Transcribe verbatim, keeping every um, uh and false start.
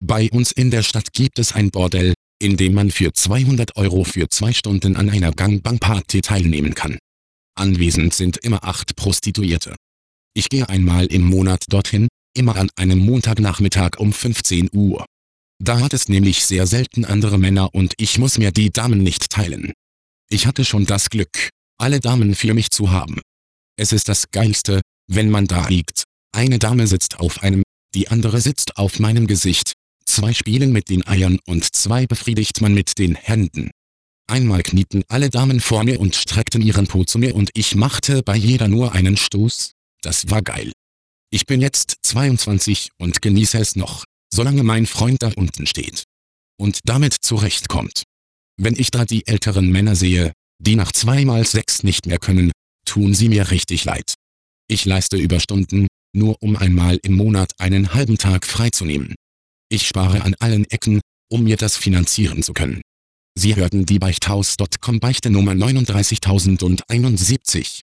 Bei uns in der Stadt gibt es ein Bordell, in dem man für zweihundert Euro für zwei Stunden an einer Gangbang-Party teilnehmen kann. Anwesend sind immer acht Prostituierte. Ich gehe einmal im Monat dorthin, immer an einem Montagnachmittag um fünfzehn Uhr. Da hat es nämlich sehr selten andere Männer und ich muss mir die Damen nicht teilen. Ich hatte schon das Glück, alle Damen für mich zu haben. Es ist das Geilste, wenn man da liegt. Eine Dame sitzt auf einem, die andere sitzt auf meinem Gesicht, zwei spielen mit den Eiern und zwei befriedigt man mit den Händen. Einmal knieten alle Damen vor mir und streckten ihren Po zu mir und ich machte bei jeder nur einen Stoß. Das war geil. Ich bin jetzt zweiundzwanzig und genieße es noch, solange mein Freund da unten steht und damit zurechtkommt. Wenn ich da die älteren Männer sehe, die nach zweimal sechs nicht mehr können, tun sie mir richtig leid. Ich leiste Überstunden, nur um einmal im Monat einen halben Tag freizunehmen. Ich spare an allen Ecken, um mir das finanzieren zu können. Sie hörten die Beichthaus Punkt com Beichte Nummer neununddreißigtausendeinundsiebzig.